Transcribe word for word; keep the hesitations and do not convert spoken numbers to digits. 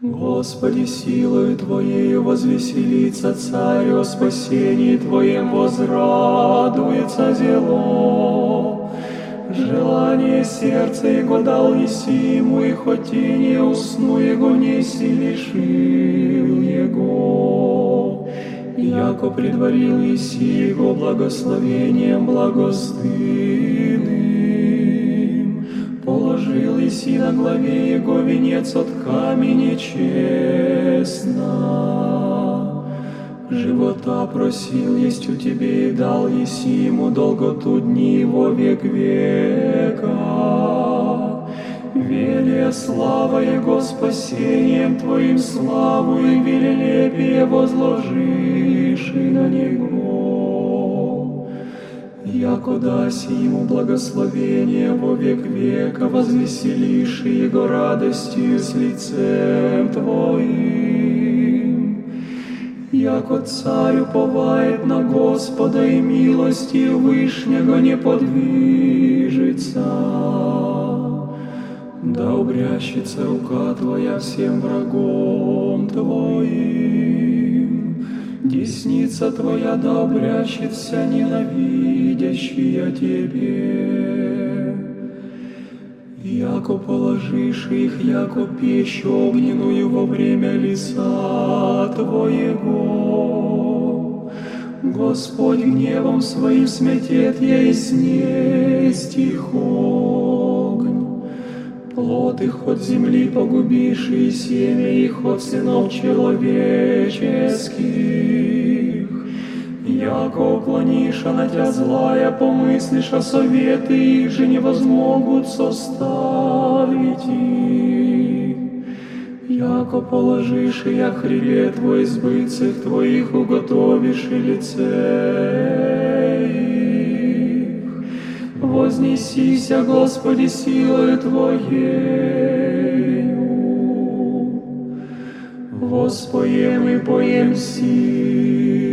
Господи, силою Твоею возвеселится Царь, о спасении Твоем возрадуется зело. Желание сердца Его дал еси ему, и хоть и не усну Его, не лишил Его. Яко предварил еси Его благословением благостынным, положил еси на главе Его венец от камня честно. Живота просил есть у Тебе, и дал еси ему долготу дни Его век века. Велия слава Его спасением Твоим славу, и велелепие возложишь и на Него. Яко даси ему благословение во век века, возвеселишь Его радостью с лицем Твоим. Яко царь уповает на Господа, и милостью Вышнего не подвижется. Да обрящется рука Твоя всем врагом Твоим, десница Твоя да обрящется ненавидящая Тебе. Яко положишь их, яко пищу огненную во время лица Твоего. Господь гневом Своим сметет я, и снесть их огонь. Плод их от земли погубишь, и семя их от сынов человеческих. Яко уклонишь на Тя злая, помыслишь, а советы их же не возмогут составить их. Яко положишь и я хребет Твой избытцах Твоих, уготовишь и лице их. Вознесися, Господи, силою Твоею, воспоем и поем сил.